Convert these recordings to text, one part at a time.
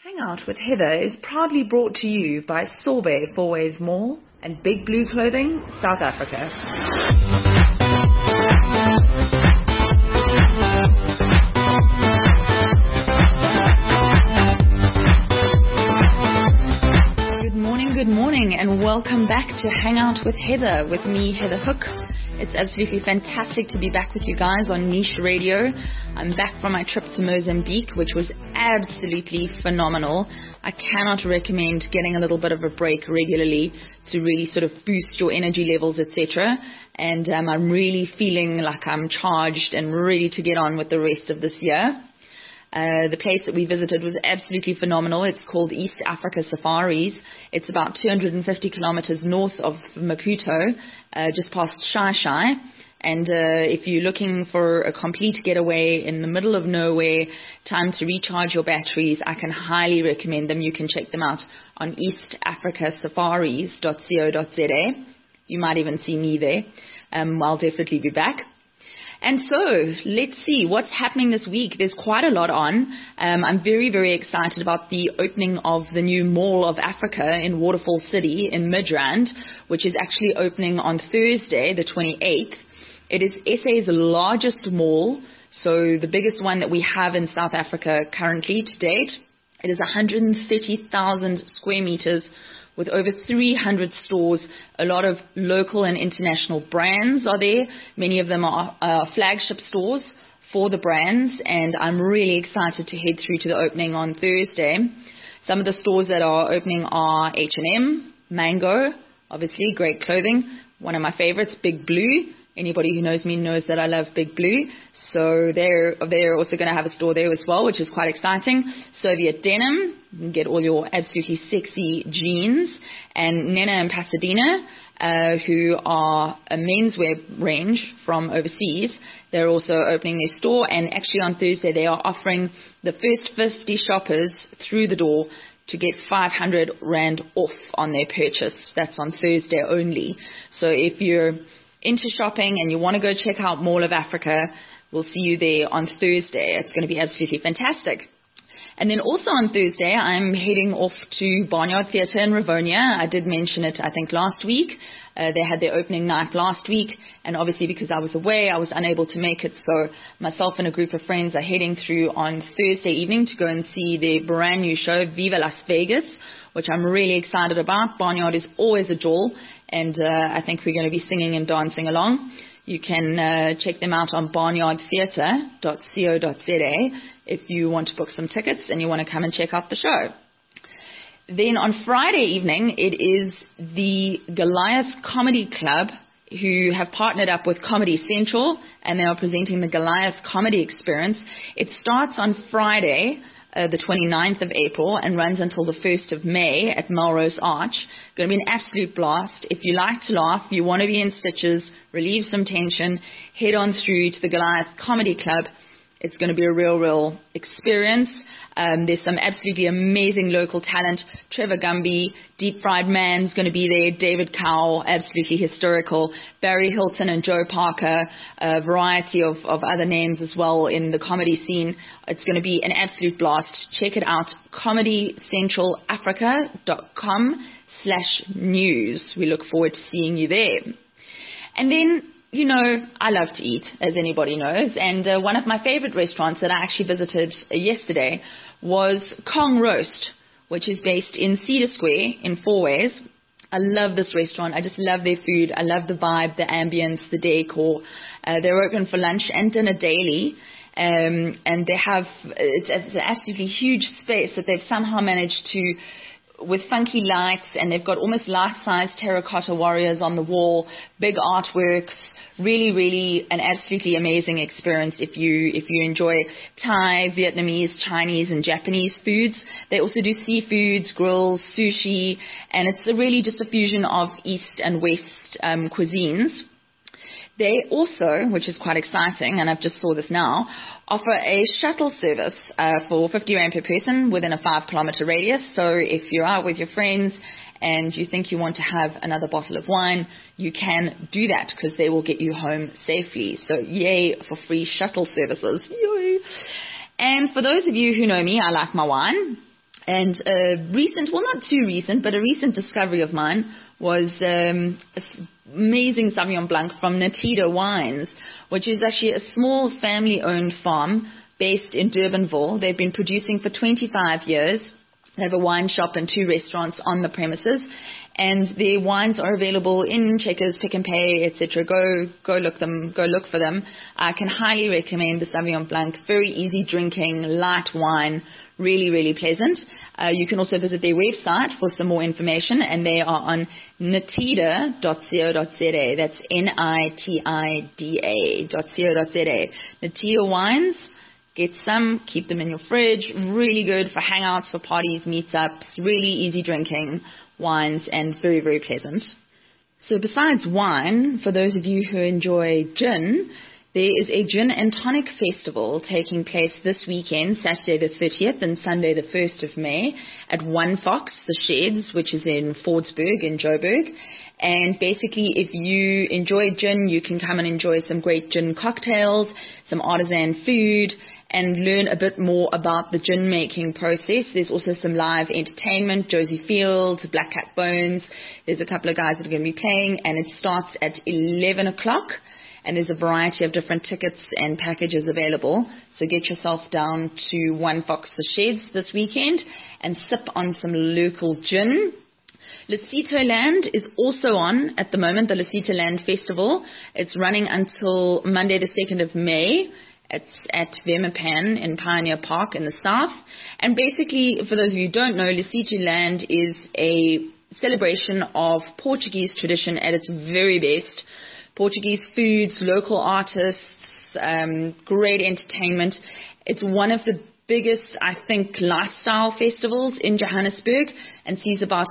Hangout with Heather is proudly brought to you by Sorbet Fourways Mall and Big Blue Clothing, South Africa. Good morning, and welcome back to Hangout with Heather, with me, Heather Hook. It's absolutely fantastic to be back with you guys on Niche Radio. I'm back from my trip to Mozambique, which was absolutely phenomenal. I cannot recommend getting a little bit of a break regularly to really sort of boost your energy levels, etc. And I'm really feeling like I'm charged and ready to get on with the rest of this year. The place that we visited was absolutely phenomenal. It's called East Africa Safaris. It's about 250 kilometers north of Maputo, just past Xai-Xai. And if you're looking for a complete getaway in the middle of nowhere, time to recharge your batteries, I can highly recommend them. You can check them out on eastafricasafaris.co.za. You might even see me there. I'll definitely be back. And so, let's see what's happening this week. There's quite a lot on. I'm very, very excited about the opening of the new Mall of Africa in Waterfall City in Midrand, which is actually opening on Thursday, the 28th. It is SA's largest mall, so the biggest one that we have in South Africa currently to date. It is 130,000 square meters with over 300 stores. A lot of local and international brands are there. Many of them are flagship stores for the brands, and I'm really excited to head through to the opening on Thursday. Some of the stores that are opening are H&M, Mango, obviously great clothing. One of my favorites, Big Blue. Anybody who knows me knows that I love Big Blue. So they're also going to have a store there as well, which is quite exciting. Soviet Denim, you can get all your absolutely sexy jeans. And Nena and Pasadena, who are a menswear range from overseas, they're also opening their store. And actually on Thursday, they are offering the first 50 shoppers through the door to get 500 Rand off on their purchase. That's on Thursday only. So if you're into shopping and you want to go check out Mall of Africa, we'll see you there on Thursday. It's going to be absolutely fantastic. And then also on Thursday, I'm heading off to Barnyard Theatre in Rivonia. I did mention it, I think, last week. They had their opening night last week, and obviously because I was away, I was unable to make it. So myself and a group of friends are heading through on Thursday evening to go and see their brand new show, Viva Las Vegas, which I'm really excited about. Barnyard is always a jewel, and I think we're going to be singing and dancing along. You can check them out on barnyardtheatre.co.za if you want to book some tickets and you want to come and check out the show. Then on Friday evening, it is the Goliath Comedy Club, who have partnered up with Comedy Central, and they are presenting the Goliath Comedy Experience. It starts on Friday, the 29th of April, and runs until the 1st of May at Melrose Arch. Going to be an absolute blast. If you like to laugh, you want to be in stitches, relieve some tension, head on through to the Goliath Comedy Club. It's going to be a real experience. There's some absolutely amazing local talent. Trevor Gumby, Deep Fried Man's going to be there. David Cowell, absolutely historical. Barry Hilton and Joe Parker, a variety of other names as well in the comedy scene. It's going to be an absolute blast. Check it out, comedycentralafrica.com/news. We look forward to seeing you there. And then, you know, I love to eat, as anybody knows, and one of my favorite restaurants that I actually visited yesterday was Kong Roast, which is based in Cedar Square in Fourways. I love this restaurant. I just love their food. I love the vibe, the ambience, the decor. They're open for lunch and dinner daily, and they have, it's an absolutely huge space that they've somehow managed to, with funky lights, and they've got almost life-size terracotta warriors on the wall, big artworks, really an absolutely amazing experience if you enjoy Thai, Vietnamese, Chinese, and Japanese foods. They also do seafoods, grills, sushi, and it's really just a fusion of East and West cuisines. They also, which is quite exciting, and I've just saw this now, offer a shuttle service for 50 Rand per person within a 5-kilometer radius. So if you're out with your friends and you think you want to have another bottle of wine, you can do that because they will get you home safely. So yay for free shuttle services. Yay. And for those of you who know me, I like my wine. And not too recent, but a recent discovery of mine was amazing Sauvignon Blanc from Natita Wines, which is actually a small family-owned farm based in Durbanville. They've been producing for 25 years. They have a wine shop and 2 restaurants on the premises, and their wines are available in Checkers, Pick n Pay, etc. Go look for them. I can highly recommend the Sauvignon Blanc. Very easy drinking, light wine, really, really pleasant. You can also visit their website for some more information, and they are on natida.co.za. That's NITIDA.co.za. Natita Wines. Get some, keep them in your fridge. Really good for hangouts, for parties, meetups. Really easy drinking wines and very, very pleasant. So besides wine, for those of you who enjoy gin, there is a gin and tonic festival taking place this weekend, Saturday the 30th and Sunday the 1st of May at One Fox, the Sheds, which is in Fordsburg in Joburg. And basically, if you enjoy gin, you can come and enjoy some great gin cocktails, some artisan food, and learn a bit more about the gin making process. There's also some live entertainment, Josie Fields, Black Cat Bones. There's a couple of guys that are going to be playing, and it starts at 11 o'clock. And there's a variety of different tickets and packages available. So get yourself down to One Fox the Sheds this weekend and sip on some local gin. Lesotho Land is also on at the moment, the Lesotho Land Festival. It's running until Monday the 2nd of May. It's at Vemapan in Pioneer Park in the south. And basically, for those of you who don't know, Lesotho Land is a celebration of Portuguese tradition at its very best. Portuguese foods, local artists, great entertainment. It's one of the biggest, I think, lifestyle festivals in Johannesburg and sees about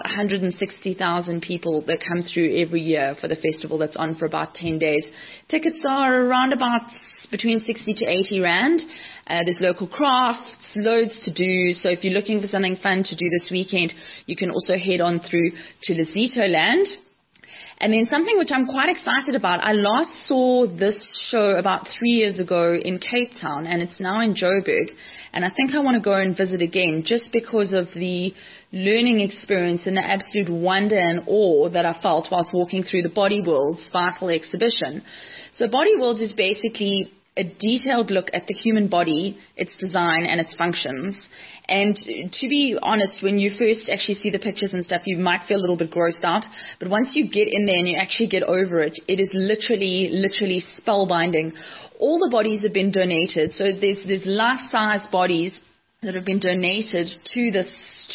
160,000 people that come through every year for the festival that's on for about 10 days. Tickets are around about between 60 to 80 Rand. There's local crafts, loads to do. So if you're looking for something fun to do this weekend, you can also head on through to Lesotho Land. And then something which I'm quite excited about, I last saw this show about 3 years ago in Cape Town, and it's now in Joburg. And I think I want to go and visit again just because of the learning experience and the absolute wonder and awe that I felt whilst walking through the Body Worlds Vital exhibition. So Body Worlds is basically a detailed look at the human body, its design and its functions. And to be honest, when you first actually see the pictures and stuff, you might feel a little bit grossed out. But once you get in there and you actually get over it, it is literally spellbinding. All the bodies have been donated. So there's life-size bodies that have been donated to this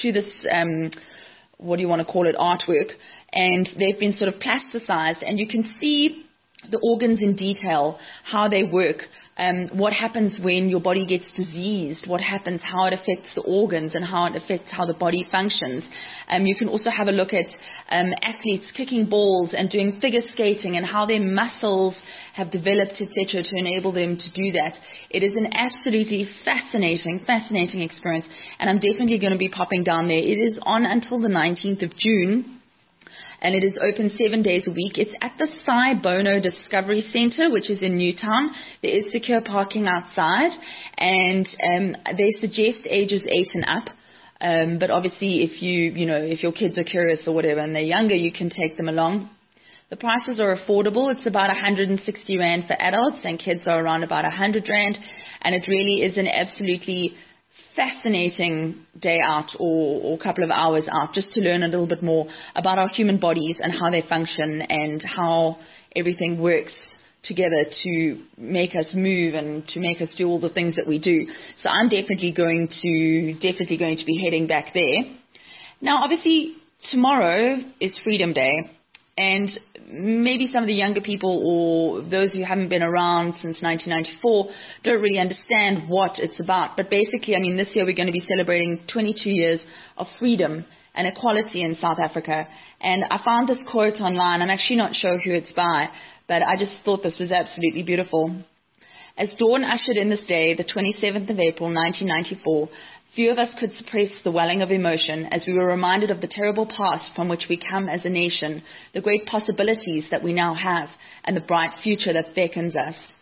what do you want to call it, artwork. And they've been sort of plasticized, and you can see the organs in detail, how they work, what happens when your body gets diseased, what happens, how it affects the organs and how it affects how the body functions. You can also have a look at athletes kicking balls and doing figure skating and how their muscles have developed, etc., to enable them to do that. It is an absolutely fascinating experience, and I'm definitely going to be popping down there. It is on until the 19th of June. And it is open 7 days a week. It's at the Sai Bono Discovery Center, which is in Newtown. There is secure parking outside, and they suggest ages 8 and up. But obviously, if if your kids are curious or whatever and they're younger, you can take them along. The prices are affordable. It's about 160 Rand for adults, and kids are around about 100 Rand. And it really is an absolutely fascinating day out or a couple of hours out just to learn a little bit more about our human bodies and how they function and how everything works together to make us move and to make us do all the things that we do. So I'm definitely going to be heading back there. Now, obviously, tomorrow is Freedom Day. And maybe some of the younger people or those who haven't been around since 1994 don't really understand what it's about. But basically, this year we're going to be celebrating 22 years of freedom and equality in South Africa. And I found this quote online. I'm actually not sure who it's by, but I just thought this was absolutely beautiful. As dawn ushered in this day, the 27th of April, 1994, few of us could suppress the welling of emotion as we were reminded of the terrible past from which we come as a nation, the great possibilities that we now have, and the bright future that beckons us.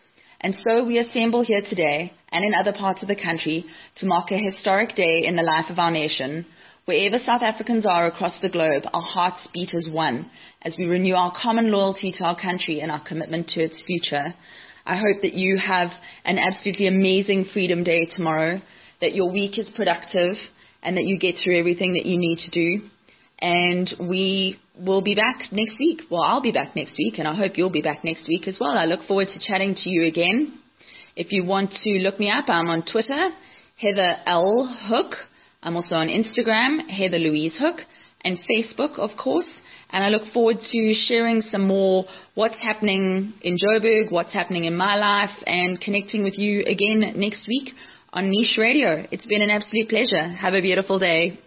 And so we assemble here today and in other parts of the country to mark a historic day in the life of our nation. Wherever South Africans are across the globe, our hearts beat as one as we renew our common loyalty to our country and our commitment to its future. I hope that you have an absolutely amazing Freedom Day tomorrow, that your week is productive, and that you get through everything that you need to do. And we will be back next week. Well, I'll be back next week, and I hope you'll be back next week as well. I look forward to chatting to you again. If you want to look me up, I'm on Twitter, Heather L. Hook. I'm also on Instagram, Heather Louise Hook, and Facebook, of course. And I look forward to sharing some more what's happening in Joburg, what's happening in my life, and connecting with you again next week on Niche Radio. It's been an absolute pleasure. Have a beautiful day.